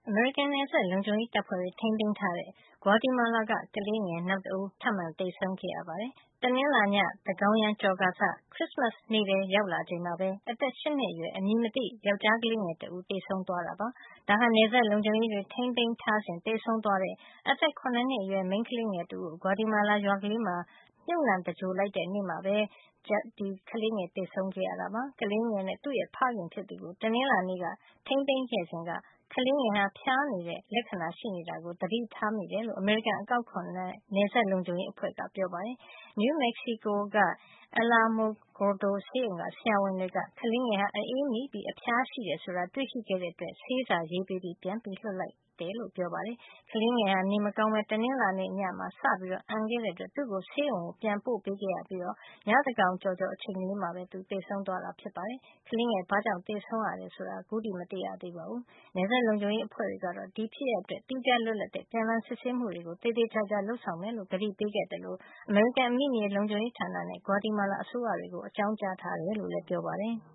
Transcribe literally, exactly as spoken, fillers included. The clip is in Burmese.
အမေရိကန်နယ်စပ်လုံခြုံရေးတပ်ဖွဲ့တွေထိန်းသိမ်းထားတဲ့ Guatemala က ကလေးငယ်နောက်တဦး ထပ်မံသေဆုံးခဲ့ရပါတယ်။ တနင်္လာည သန်းခေါင်ယံကျော်ကာစ ခရစ်စမတ်နေ့ထဲ ရောက်လာချိန်မှာပဲ အသက် ၈ နှစ်အရွယ် အမည်မသိ ယောက်ျားကလေးငယ်တဦး သေဆုံးသွားတာပါ။ ဒါဟာ နယ်စပ်လုံခြုံရေးတွေ ထိန်းသိမ်းထားစဉ် သေဆုံးသွားတဲ့ အသက် ၇ နှစ်အရွယ် မိန်းကလေးငယ်တဦးကို Guatemala ရွာကလေးမှာ မြှုပ်နှံသဂြိုဟ်လိုက်တဲ့နေ့မှာပဲ ကလေးငယ် သေဆုံးခဲ့ရတာပါ။ ကလေးငယ်နဲ့ သူ့ရဲ့ ဖခင်ဖြစ်သူကို တနင်္လာနေ့က ထိန်းသိမ်းခဲ့စဉ်က ကလေးငယ်ဟာ ဖျားနေတဲ့လက္ခဏာရှိနေတာကို သတိထားမိတယ်လို့ အမေရိကန် အကောက်ခွန်နဲ့ နယ်စပ်လုံခြုံရေးအဖွဲ့က ပြောပါတယ်။ New Mexico က Alamogordo ဆေးရုံက ဆရာဝန်တွေက ကလေးငယ်ဟာ အအေးမိပြီး အဖျားရှိတယ်ဆိုတာ တွေ့ရှိခဲ့တဲ့အတွက် ဆေးစာရေးပေးပြီး ပြန်လွှတ်လိုက်တယ်လို့ ပြောပါတယ်။ ကလေးငယ်ဟာ နေမကောင်းပဲ တနင်္လာနေ့ညမှာ စပြီး အန်ခဲ့တဲ့အတွက် သူ့ကို ဆေးရုံပြန်ပို့ပေးခဲ့ရပြီး ညသန်းခေါင်ကျော်ကျော် အချိန်လေးမှာပဲ သေဆုံးသွားတာ ဖြစ်ပါတယ်။ ကလေးငယ် ဘာကြောင့် သေဆုံးရတယ်ဆိုတာ ခုထိ မသိရသေးပါဘူး။ နယ်စပ်လုံခြုံရေးအဖွဲ့တွေကတော့ ဒီဖြစ်ရပ်အတွက် သီးခြားလွတ်လပ်တဲ့ ပြန်လှန်စစ်ဆေးမှုတွေကို သေသေချာချာ လုပ်ဆောင်မယ်လို့ ကတိပေးခဲ့သလို အမေရိကန် အမိမြေလုံခြုံရေးဌာနနဲ့ Guatemala အစိုးရတွေကို အကြောင်းကြားထားတယ်လို့လည်း ပြောပါတယ်။